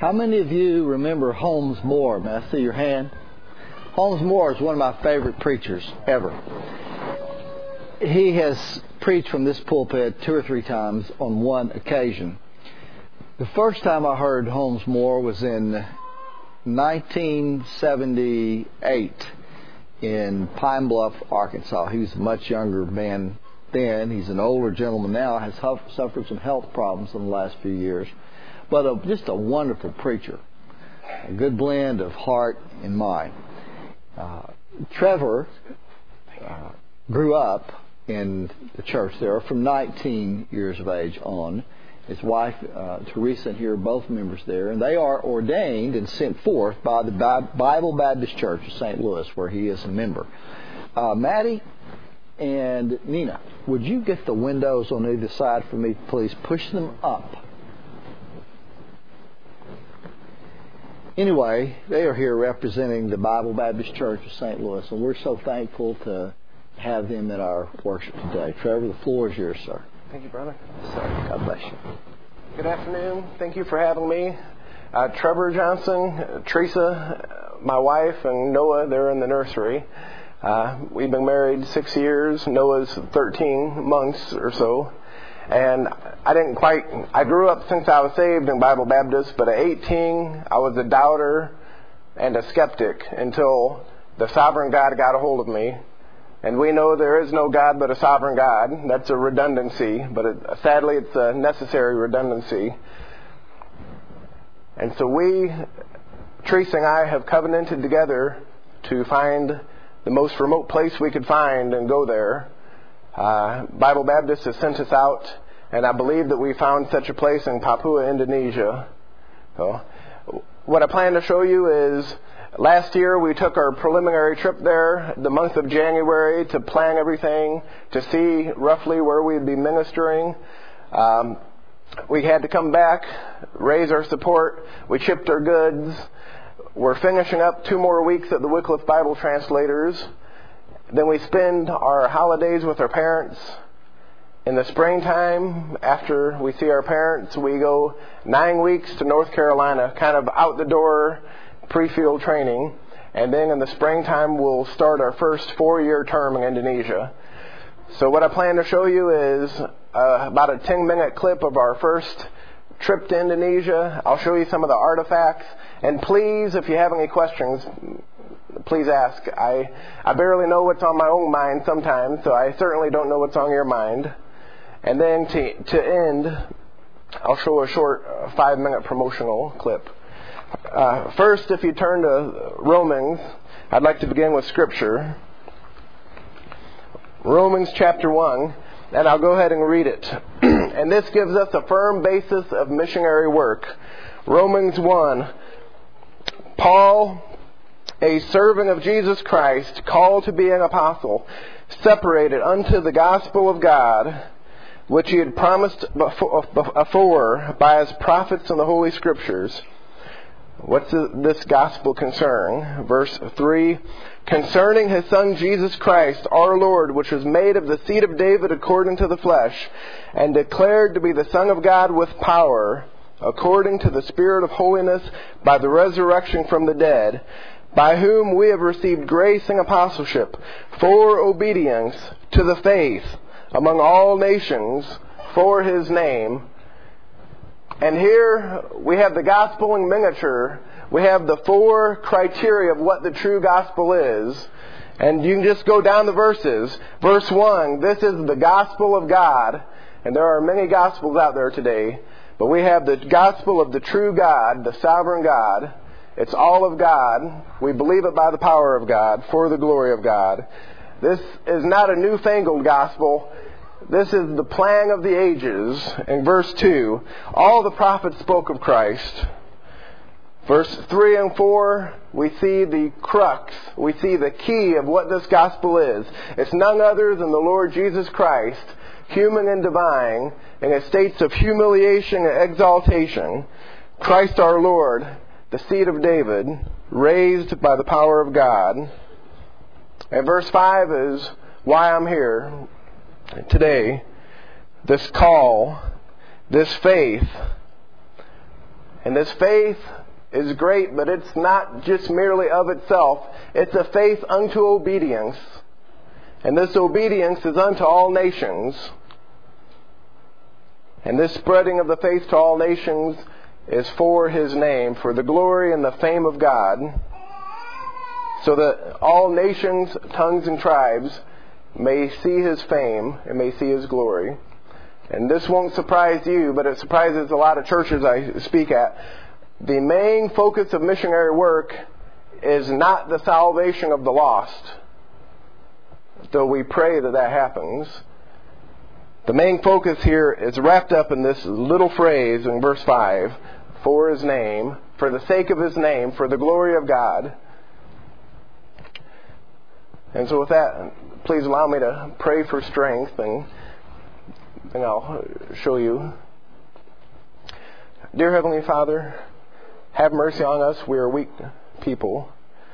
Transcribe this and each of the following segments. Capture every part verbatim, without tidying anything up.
How many of you remember Holmes Moore? May I see your hand? Holmes Moore is one of my favorite preachers ever. He has preached from this pulpit two or three times on one occasion. The first time I heard Holmes Moore was in nineteen seventy-eight in Pine Bluff, Arkansas. He was a much younger man then. He's an older gentleman now, has suffered some health problems in the last few years. But a, just a wonderful preacher. A good blend of heart and mind. Uh, Trevor uh, grew up in the church there from nineteen years of age on. His wife, uh, Teresa, and he are both members there. And they are ordained and sent forth by the Bible Baptist Church of Saint Louis, where he is a member. Uh, Maddie and Nina, would you get the windows on either side for me, please? Push them up. Anyway, they are here representing the Bible Baptist Church of Saint Louis, and we're so thankful to have them in our worship today. Trevor, the floor is yours, sir. Thank you, brother. Sir, God bless you. Good afternoon. Thank you for having me. Uh, Trevor Johnson, Teresa, my wife, and Noah, they're in the nursery. Uh, we've been married six years. Noah's thirteen months or so. And I didn't quite, I grew up since I was saved in Bible Baptist, but at eighteen, I was a doubter and a skeptic until the sovereign God got a hold of me. And we know there is no God but a sovereign God. That's a redundancy, but it, sadly it's a necessary redundancy. And so we, Teresa and I, have covenanted together to find the most remote place we could find and go there. Uh, Bible Baptist has sent us out, and I believe that we found such a place in Papua, Indonesia. So, what I plan to show you is, last year we took our preliminary trip there, the month of January, to plan everything, to see roughly where we'd be ministering. Um, we had to come back, raise our support. We shipped our goods. We're finishing up two more weeks at the Wycliffe Bible Translators. Then we spend our holidays with our parents. In the springtime, after we see our parents, we go nine weeks to North Carolina, kind of out the door pre-field training. And then in the springtime, we'll start our first four-year term in Indonesia. So what I plan to show you is uh, about a ten-minute clip of our first trip to Indonesia. I'll show you some of the artifacts. And please, if you have any questions, please ask. I, I barely know what's on my own mind sometimes, so I certainly don't know what's on your mind. And then to, to end, I'll show a short uh, five-minute promotional clip. Uh, first, if you turn to Romans, I'd like to begin with Scripture. Romans chapter one, and I'll go ahead and read it. And this gives us a firm basis of missionary work. Romans one, Paul, a servant of Jesus Christ, called to be an apostle, separated unto the gospel of God, which he had promised before by his prophets in the Holy Scriptures. What's this gospel concern? Verse three, concerning his Son Jesus Christ, our Lord, which was made of the seed of David according to the flesh, and declared to be the Son of God with power, according to the Spirit of holiness, by the resurrection from the dead, by whom we have received grace and apostleship for obedience to the faith among all nations for his name. And here we have the gospel in miniature. We have the four criteria of what the true gospel is. And you can just go down the verses. Verse one, this is the gospel of God. And there are many gospels out there today. But we have the gospel of the true God, the sovereign God. It's all of God. We believe it by the power of God, for the glory of God. This is not a newfangled gospel. This is the plan of the ages. In verse two, all the prophets spoke of Christ. Verse three and four, we see the crux. We see the key of what this gospel is. It's none other than the Lord Jesus Christ, human and divine, in a states of humiliation and exaltation. Christ our Lord, the seed of David, raised by the power of God. And verse five is why I'm here today. This call, this faith, And this faith is great, but it's not just merely of itself. It's a faith unto obedience. And this obedience is unto all nations. And this spreading of the faith to all nations is for His name, for the glory and the fame of God, so that all nations, tongues, and tribes may see His fame and may see His glory. And this won't surprise you, but it surprises a lot of churches I speak at. The main focus of missionary work is not the salvation of the lost, though we pray that that happens. The main focus here is wrapped up in this little phrase in verse five, for His name, for the sake of His name, for the glory of God. And so with that, please allow me to pray for strength, and, and I'll show you. Dear Heavenly Father, have mercy on us. We are weak people.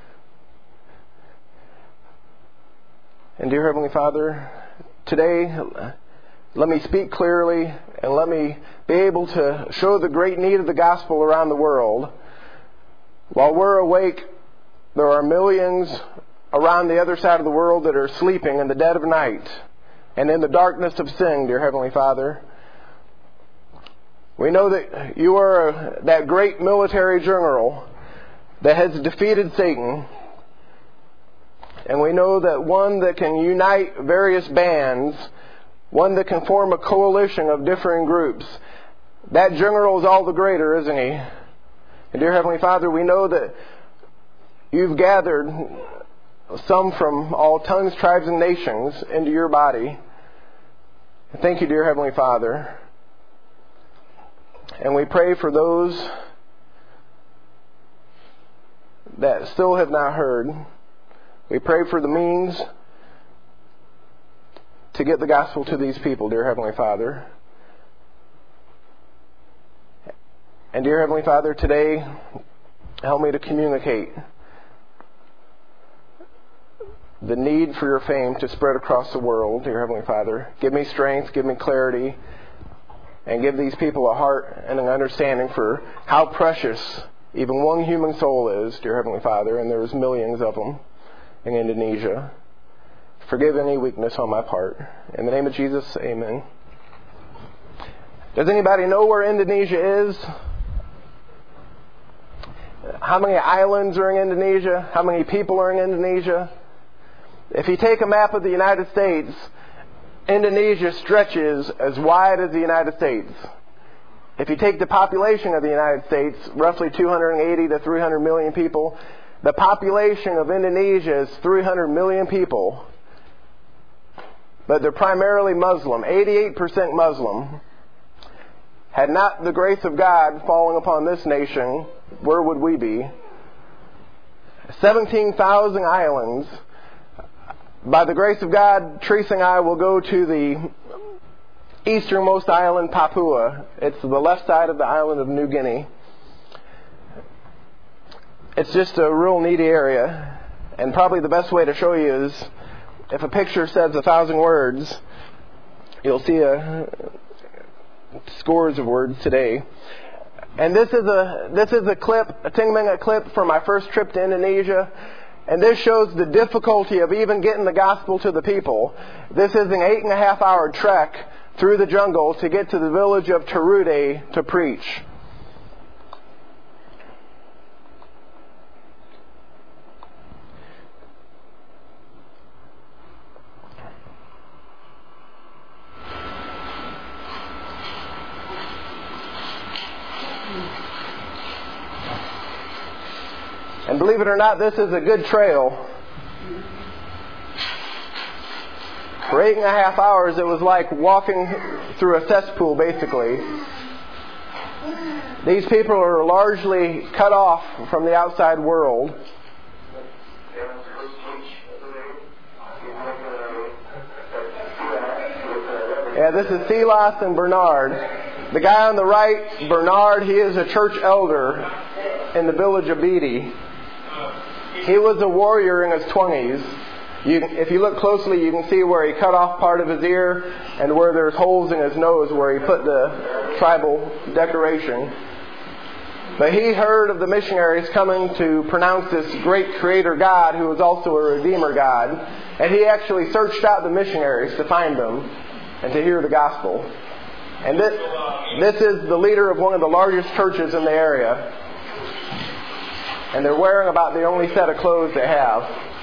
And dear Heavenly Father, today, let me speak clearly and let me be able to show the great need of the gospel around the world. While we're awake, there are millions around the other side of the world that are sleeping in the dead of night and in the darkness of sin, dear Heavenly Father. We know that You are that great military general that has defeated Satan. And we know that one that can unite various bands, one that can form a coalition of differing groups, that general is all the greater, isn't he? And dear Heavenly Father, we know that You've gathered some from all tongues, tribes, and nations into Your body. Thank You, dear Heavenly Father. And we pray for those that still have not heard. We pray for the means to get the gospel to these people, dear Heavenly Father. And dear Heavenly Father, today, help me to communicate the need for Your fame to spread across the world, dear Heavenly Father. Give me strength, give me clarity, and give these people a heart and an understanding for how precious even one human soul is, dear Heavenly Father, and there's millions of them in Indonesia. Forgive any weakness on my part. In the name of Jesus, amen. Does anybody know where Indonesia is? How many islands are in Indonesia? How many people are in Indonesia? If you take a map of the United States, Indonesia stretches as wide as the United States. If you take the population of the United States, roughly two hundred eighty to three hundred million people, the population of Indonesia is three hundred million people. But they're primarily Muslim, eighty-eight percent Muslim. Had not the grace of God fallen upon this nation, where would we be? seventeen thousand islands. By the grace of God, Teresa and I will go to the easternmost island, Papua. It's the left side of the island of New Guinea. It's just a real neat area. And probably the best way to show you is, if a picture says a thousand words, you'll see a scores of words today. And this is a this is a clip, a ten minute clip from my first trip to Indonesia. And this shows the difficulty of even getting the gospel to the people. This is an eight and a half hour trek through the jungle to get to the village of Terude to preach. And believe it or not, this is a good trail. For eight and a half hours, it was like walking through a cesspool, basically. These people are largely cut off from the outside world. Yeah, this is Silas and Bernard. The guy on the right, Bernard, he is a church elder in the village of Bidi. He was a warrior in his twenties. You, if you look closely, you can see where he cut off part of his ear and where there's holes in his nose where he put the tribal decoration. But he heard of the missionaries coming to pronounce this great Creator God who was also a Redeemer God. And he actually searched out the missionaries to find them and to hear the gospel. And this, this is the leader of one of the largest churches in the area. And they're wearing about the only set of clothes they have.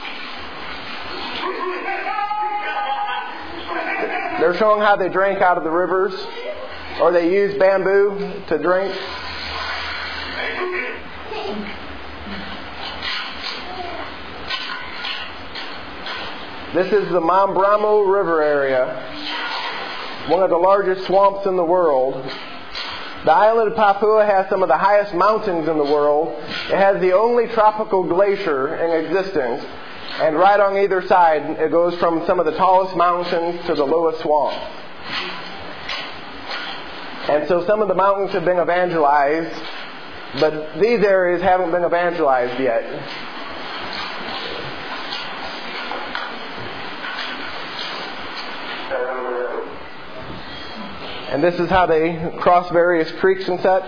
They're showing how they drank out of the rivers, or they used bamboo to drink. This is the Mambramo River area, one of the largest swamps in the world. The island of Papua has some of the highest mountains in the world. It has the only tropical glacier in existence. And right on either side, it goes from some of the tallest mountains to the lowest swamps. And so some of the mountains have been evangelized, but these areas haven't been evangelized yet. And this is how they cross various creeks and such.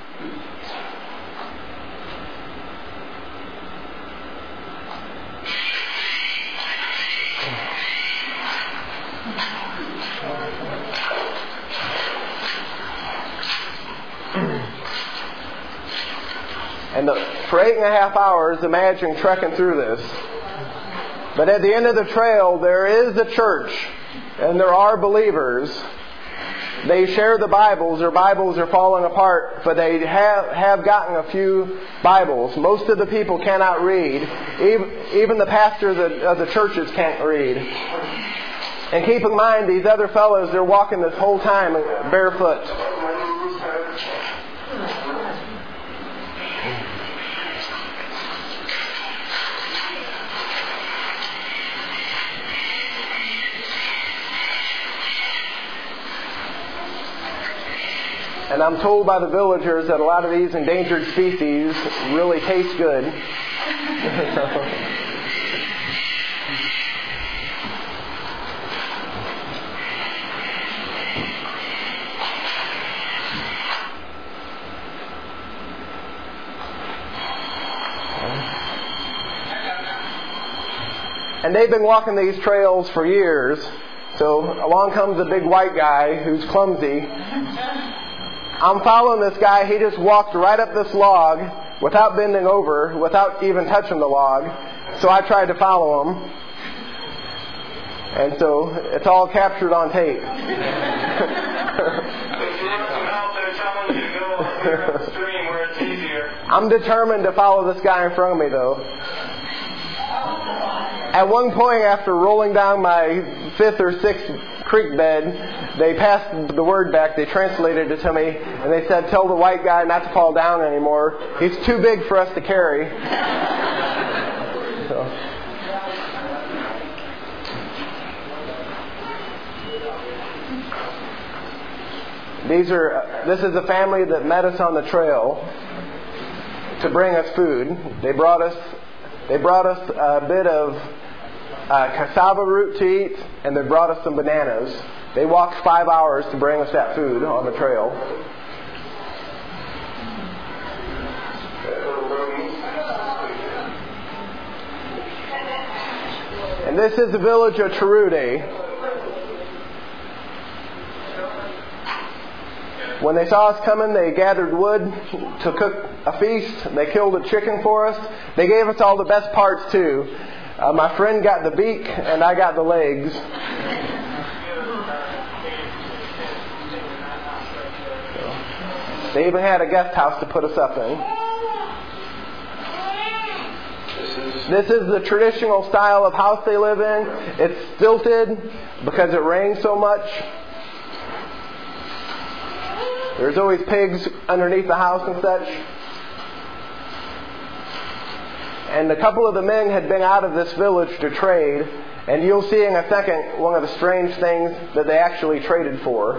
And the, for eight and a half hours, imagine trekking through this. But at the end of the trail, there is a church, and there are believers. They share the Bibles. Their Bibles are falling apart, but they have, have gotten a few Bibles. Most of the people cannot read. Even, even the pastor of the, of the churches can't read. And keep in mind, these other fellows, they're walking this whole time barefoot. And I'm told by the villagers that a lot of these endangered species really taste good. And they've been walking these trails for years. So along comes a big white guy who's clumsy. I'm following this guy. He just walked right up this log without bending over, without even touching the log. So I tried to follow him. And so it's all captured on tape. I'm determined to follow this guy in front of me, though. At one point, after rolling down my fifth or sixth creek bed, they passed the word back. They translated it to me, and they said, "Tell the white guy not to fall down anymore. He's too big for us to carry." So. These are. This is a family that met us on the trail to bring us food. They brought us. They brought us a bit of uh, cassava root to eat, and they brought us some bananas. They walked five hours to bring us that food on the trail. And this is the village of Tarude. When they saw us coming, they gathered wood to cook a feast. They killed a chicken for us. They gave us all the best parts too. Uh, my friend got the beak and I got the legs. They even had a guest house to put us up in. This is the traditional style of house they live in. It's stilted because it rains so much. There's always pigs underneath the house and such. And a couple of the men had been out of this village to trade. And you'll see in a second one of the strange things that they actually traded for.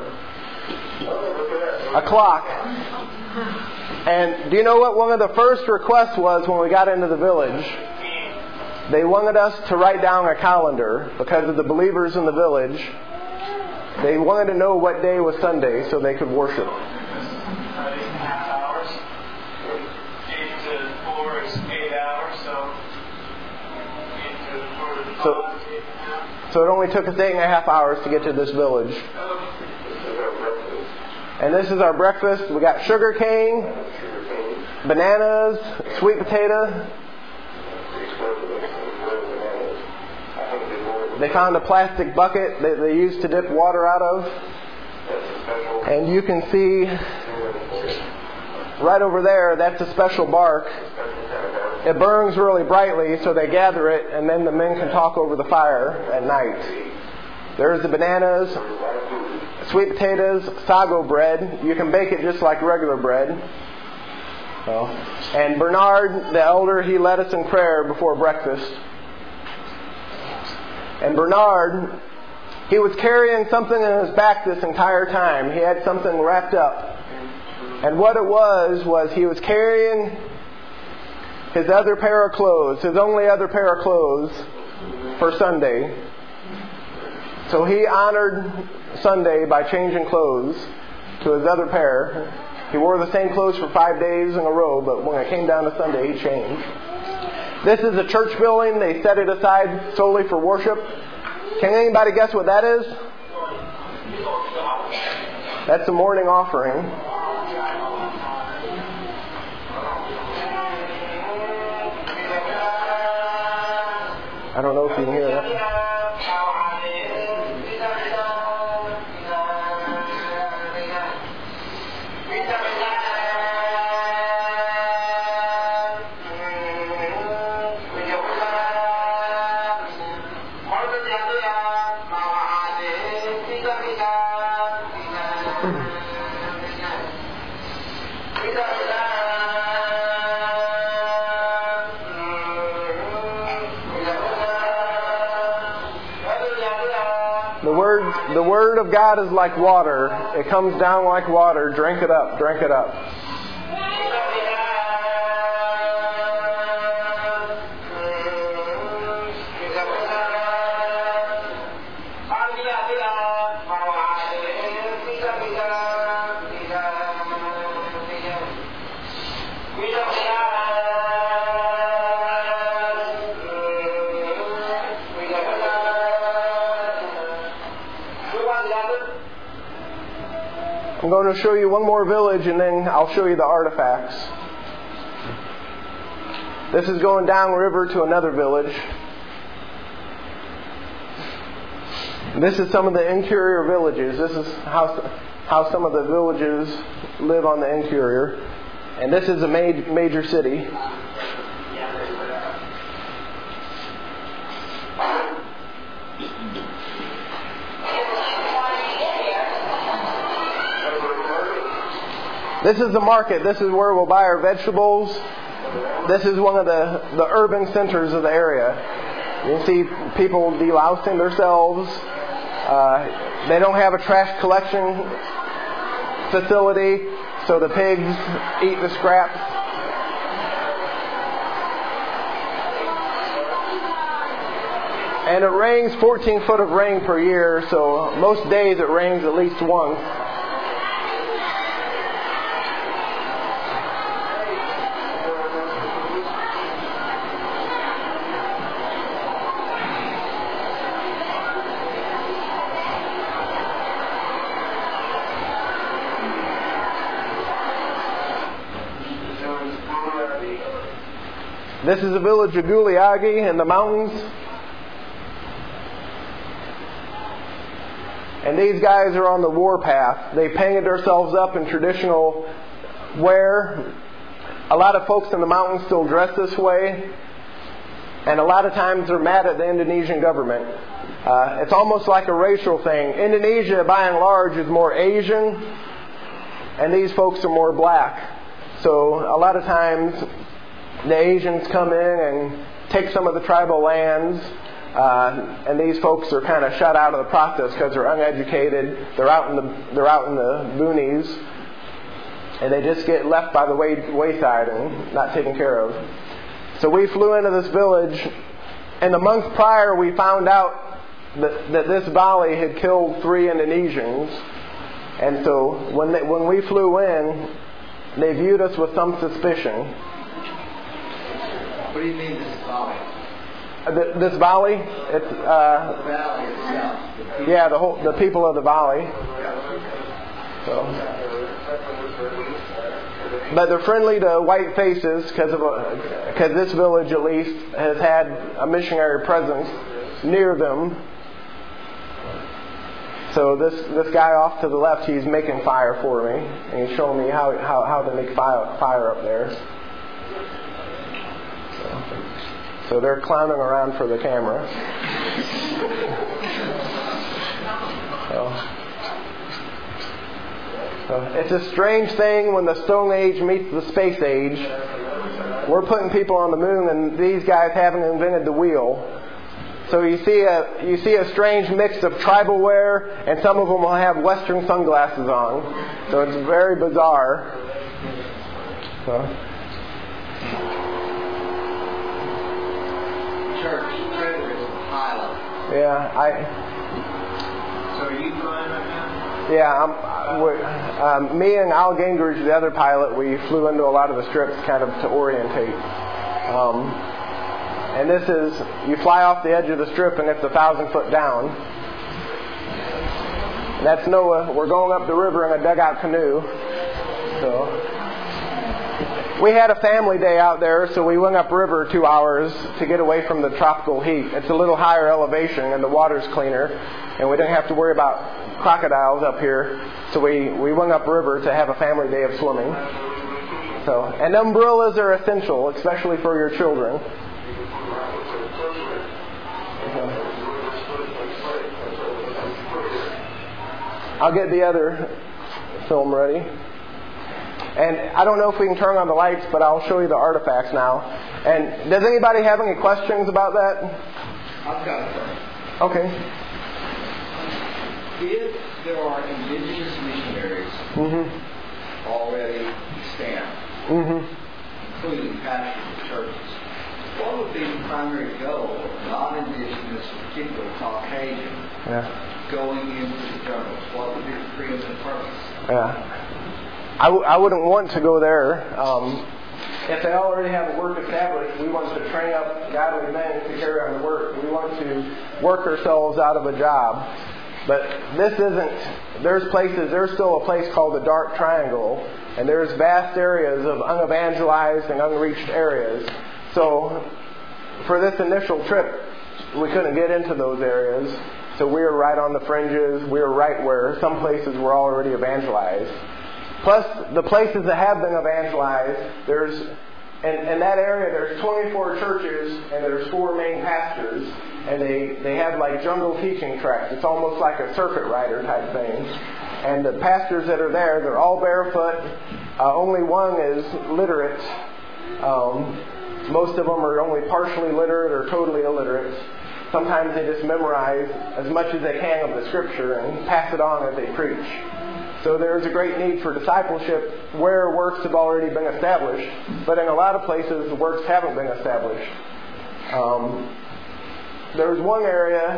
A clock. And do you know what one of the first requests was when we got into the village? They wanted us to write down a calendar because of the believers in the village. They wanted to know what day was Sunday so they could worship. So, so it only took us eight and a half hours to get to this village. And this is our breakfast. We got sugar cane, bananas, sweet potato. They found a plastic bucket that they used to dip water out of. And you can see right over there, that's a special bark. It burns really brightly, so they gather it, and then the men can talk over the fire at night. There's the bananas, sweet potatoes, sago bread. You can bake it just like regular bread. So, and Bernard, the elder, he led us in prayer before breakfast. And Bernard, he was carrying something in his back this entire time. He had something wrapped up. And what it was, was he was carrying his other pair of clothes, his only other pair of clothes for Sunday. So he honored Sunday by changing clothes to his other pair. He wore the same clothes for five days in a row, but when it came down to Sunday, he changed. This is a church building. They set it aside solely for worship. Can anybody guess what that is? That's the morning offering. I don't know if you can hear that. The Word of God is like water. It comes down like water. Drink it up. Drink it up. I'm going to show you one more village and then I'll show you the artifacts. This is going downriver to another village. This is some of the interior villages. This is how, how some of the villages live on the interior. And this is a major, major city. This is the market. This is where we'll buy our vegetables. This is one of the, the urban centers of the area. You can see people delousing themselves. Uh, they don't have a trash collection facility, so the pigs eat the scraps. And it rains fourteen foot of rain per year, so most days it rains at least once. This is the village of Guliagi in the mountains. And these guys are on the warpath. They painted themselves up in traditional wear. A lot of folks in the mountains still dress this way. And a lot of times they're mad at the Indonesian government. Uh, it's almost like a racial thing. Indonesia, by and large, is more Asian. And these folks are more black. So a lot of times the Asians come in and take some of the tribal lands, uh, and these folks are kind of shut out of the process because they're uneducated. They're out in the they're out in the boonies, and they just get left by the way, wayside and not taken care of. So we flew into this village, and the month prior we found out that, that this volley had killed three Indonesians, and so when they, when we flew in, they viewed us with some suspicion. What do you mean this volley? th- this valley, it's uh, The valley itself. yeah, the whole the people of the valley. So, but they're friendly to white faces because of because this village at least has had a missionary presence near them. So this this guy off to the left, he's making fire for me, and he's showing me how how, how to make fire fire up there. So, so they're clowning around for the camera. So, so it's a strange thing when the Stone Age meets the Space Age. We're putting people on the moon, and these guys haven't invented the wheel. So you see a you see a strange mix of tribal wear, and some of them will have Western sunglasses on. So it's very bizarre. So. Church trailer is a pilot. Yeah, I. So are you flying right now? Yeah, I'm, we're, um, me and Al Gingrich, the other pilot, we flew into a lot of the strips kind of to orientate. Um, And this is, you fly off the edge of the strip and it's a thousand foot down. And that's NOAA. We're going up the river in a dugout canoe. So we had a family day out there, so we went upriver two hours to get away from the tropical heat. It's a little higher elevation and the water's cleaner, and we didn't have to worry about crocodiles up here. So we, we went upriver to have a family day of swimming. So, and umbrellas are essential, especially for your children. I'll get the other film ready. And I don't know if we can turn on the lights, but I'll show you the artifacts now. And does anybody have any questions about that? I've got it. Okay. If there are indigenous missionaries Mm-hmm. already extant, Mm-hmm. including pastors of churches, what would be the primary goal of non-indigenous, particularly Caucasian, Yeah. going into the jungles? What would be the preeminent purpose? Yeah. I, w- I wouldn't want to go there. Um, if they already have a work established, we want to train up godly men to carry on the work. We want to work ourselves out of a job. But this isn't, there's places, there's still a place called the Dark Triangle, and there's vast areas of unevangelized and unreached areas. So for this initial trip, we couldn't get into those areas. So we were right on the fringes. We were right where some places were already evangelized. Plus, the places that have been evangelized, there's, in, in that area, there's twenty-four churches and there's four main pastors. And they, they have like jungle teaching tracks. It's almost like a circuit rider type thing. And the pastors that are there, they're all barefoot. Uh, only one is literate. Um, most of them are only partially literate or totally illiterate. Sometimes they just memorize as much as they can of the Scripture and pass it on as they preach. So there's a great need for discipleship where works have already been established. But in a lot of places, the works haven't been established. Um, there's one area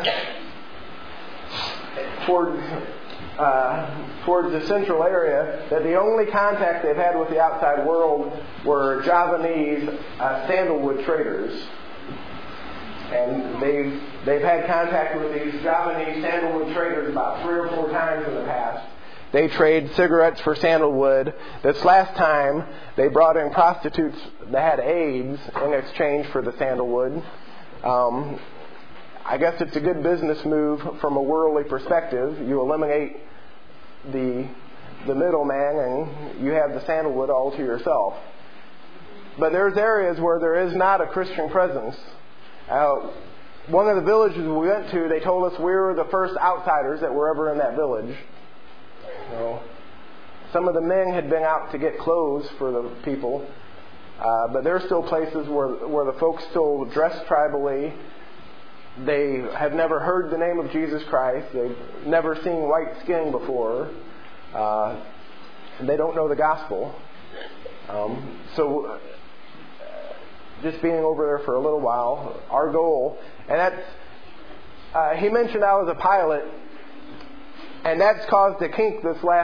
towards, uh, towards the central area that the only contact they've had with the outside world were Javanese uh, sandalwood traders. And they've, they've had contact with these Javanese sandalwood traders about three or four times in the past. They trade cigarettes for sandalwood. This last time, they brought in prostitutes that had AIDS in exchange for the sandalwood. Um, I guess it's a good business move from a worldly perspective. You eliminate the the middleman and you have the sandalwood all to yourself. But there's areas where there is not a Christian presence. Uh, one of the villages we went to, they told us we were the first outsiders that were ever in that village. So, some of the men had been out to get clothes for the people, uh, but there are still places where where the folks still dress tribally. They have never heard the name of Jesus Christ. They've never seen white skin before. Uh, and they don't know the gospel. Um, so, uh, just being over there for a little while, our goal, and that's, uh, he mentioned I was a pilot. And that's caused a kink this last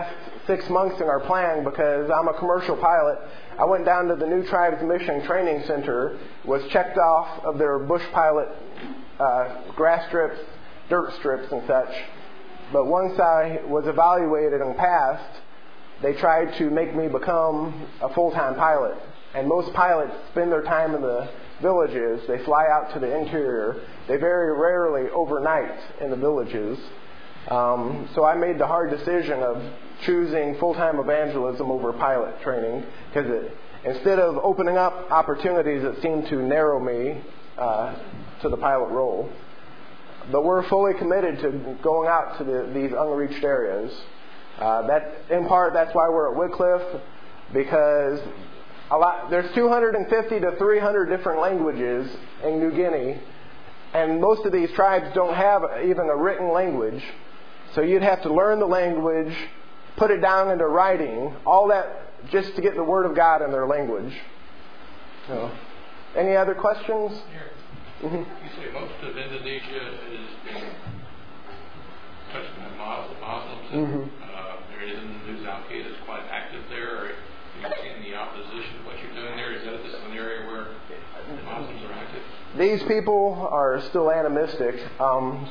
six months in our plan because I'm a commercial pilot. I went down to the New Tribes Mission Training Center, was checked off of their bush pilot uh, grass strips, dirt strips and such. But once I was evaluated and passed, they tried to make me become a full-time pilot. And most pilots spend their time in the villages. They fly out to the interior. They very rarely overnight in the villages. Um, so I made the hard decision of choosing full-time evangelism over pilot training because instead of opening up opportunities, it seemed to narrow me uh, to the pilot role. But we're fully committed to going out to the, these unreached areas. Uh, that, in part, that's why we're at Wycliffe, because a lot, there's two hundred fifty to three hundred different languages in New Guinea, and most of these tribes don't have even a written language. So you'd have to learn the language, put it down into writing, all that just to get the Word of God in their language. So, any other questions? Here. Mm-hmm. You say most of Indonesia is being touched by Muslims. Mm-hmm. Uh, there is in the news Al-Qaeda is quite active there. Are you seeing the opposition to what you're doing there? Is that this is an area where Muslims are active? These people are still animistic. Um,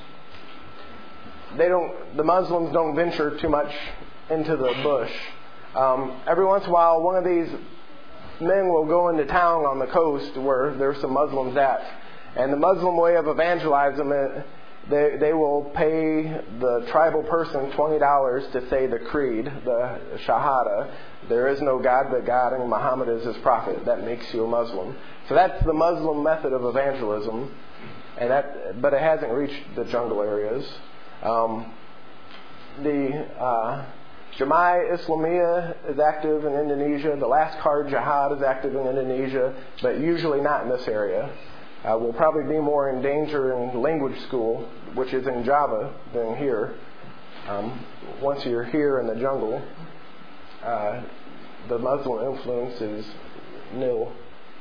they don't. The Muslims don't venture too much into the bush. Um, every once in a while, one of these men will go into town on the coast where there's some Muslims at, and the Muslim way of evangelizing them, they they will pay the tribal person twenty dollars to say the creed, the Shahada. There is no God but God, and Muhammad is his prophet. That makes you a Muslim. So that's the Muslim method of evangelism, and that, but it hasn't reached the jungle areas. Um, the uh, Jamaah Islamiyah is active in Indonesia. The Last Card Jihad is active in Indonesia, but usually not in this area. Uh, we'll probably be more in danger in language school, which is in Java, than here. Um, once you're here in the jungle, uh, the Muslim influence is nil.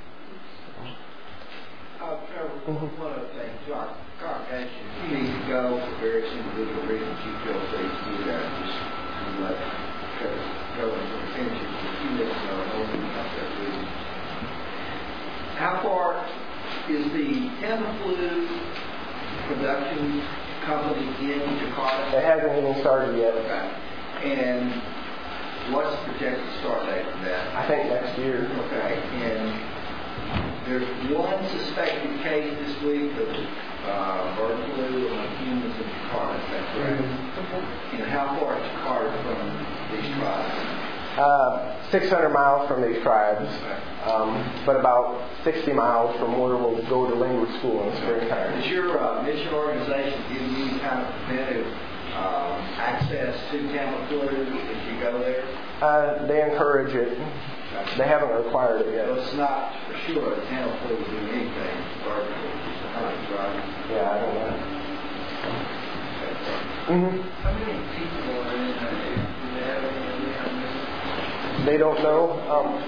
Uh, Trevor, mm-hmm. One other thing. So our congregation needs to go for various individual reasons. You feel free to do that. Just let Trevor go and finish it for a few minutes or open up that reason. How far is the Tamiflu production company in Jakarta? It hasn't even started yet. Okay. And what's the projected start date for that? I think next year. Okay. And there's one suspected case this week of uh, bird flu among humans in Jakarta. Is that correct? Mm-hmm. And how far is Jakarta from these tribes? Uh, six hundred miles from these tribes, um, but about sixty miles from where we'll go to language school in the springtime. Does your uh, mission organization give you any kind of preventive um, access to Tamiflu if you go there? Uh, they encourage it. They haven't required it yet. So it's not for sure that Tamiflu will do anything for right? Yeah, I don't know. Mm-hmm. How many people are in there? Do they have any idea how many? They don't know. Um,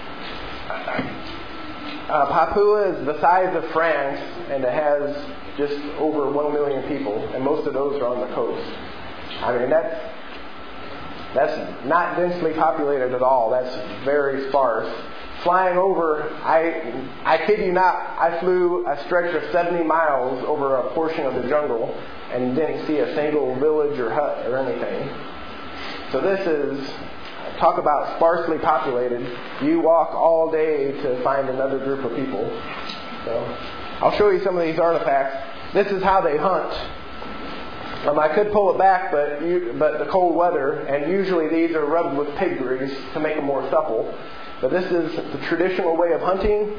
uh, Papua is the size of France, and it has just over one million people, and most of those are on the coast. I mean, that's that's not densely populated at all. That's very sparse. Flying over, I I kid you not, I flew a stretch of seventy miles over a portion of the jungle and didn't see a single village or hut or anything. So this is, talk about sparsely populated. You walk all day to find another group of people. So I'll show you some of these artifacts. This is how they hunt. Um, I could pull it back, but you, but the cold weather, and usually these are rubbed with pig grease to make them more supple. But this is the traditional way of hunting.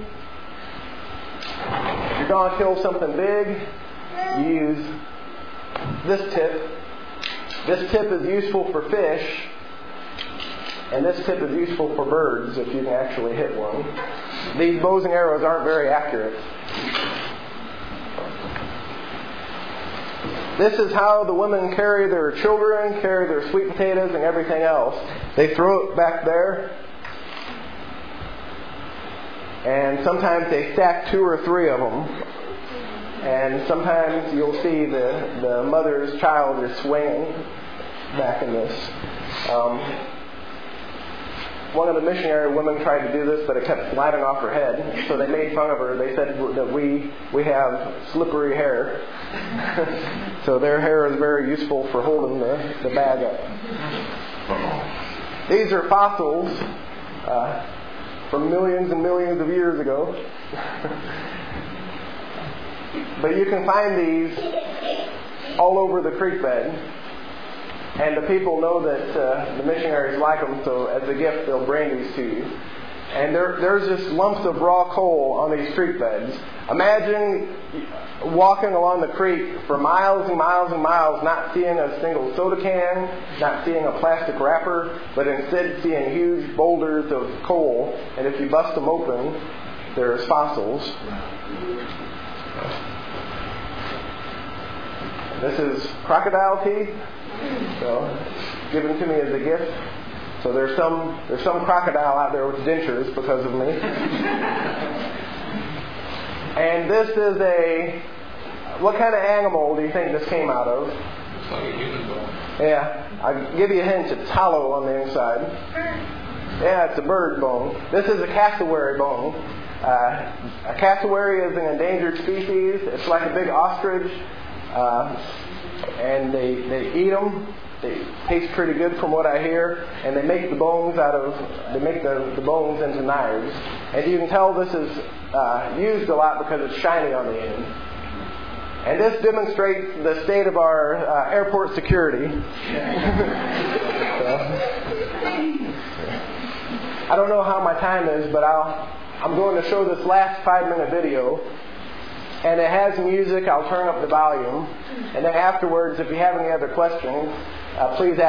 If you're going to kill something big, you use this tip. This tip is useful for fish, and this tip is useful for birds if you can actually hit one. These bows and arrows aren't very accurate. This is how the women carry their children, carry their sweet potatoes and everything else. They throw it back there. And sometimes they stack two or three of them. And sometimes you'll see the, the mother's child is swinging back in this. Um, one of the missionary women tried to do this, but it kept sliding off her head. So they made fun of her. They said that we we have slippery hair. So their hair is very useful for holding the, the bag up. These are fossils uh, from millions and millions of years ago. But you can find these all over the creek bed. And the people know that uh, the missionaries like them, so as a gift they'll bring these to you. And there, there's just lumps of raw coal on these creek beds. Imagine walking along the creek for miles and miles and miles, not seeing a single soda can, not seeing a plastic wrapper, but instead seeing huge boulders of coal. And if you bust them open, there's fossils. This is crocodile teeth. So, given to me as a gift. So there's some there's some crocodile out there with dentures because of me. And this is a, what kind of animal do you think this came out of? It's like a human bone. Yeah, I'll give you a hint. It's hollow on the inside. Yeah, it's a bird bone. This is a cassowary bone. Uh, a cassowary is an endangered species. It's like a big ostrich. Uh, and they, they eat them. They taste pretty good from what I hear. And they make the bones out of, they make the, the bones into knives. And you can tell this is uh, used a lot because it's shiny on the end. And this demonstrates the state of our uh, airport security. So, I don't know how my time is, but I'll, I'm going to show this last five-minute video. And it has music. I'll turn up the volume. And then afterwards, if you have any other questions, uh, please ask.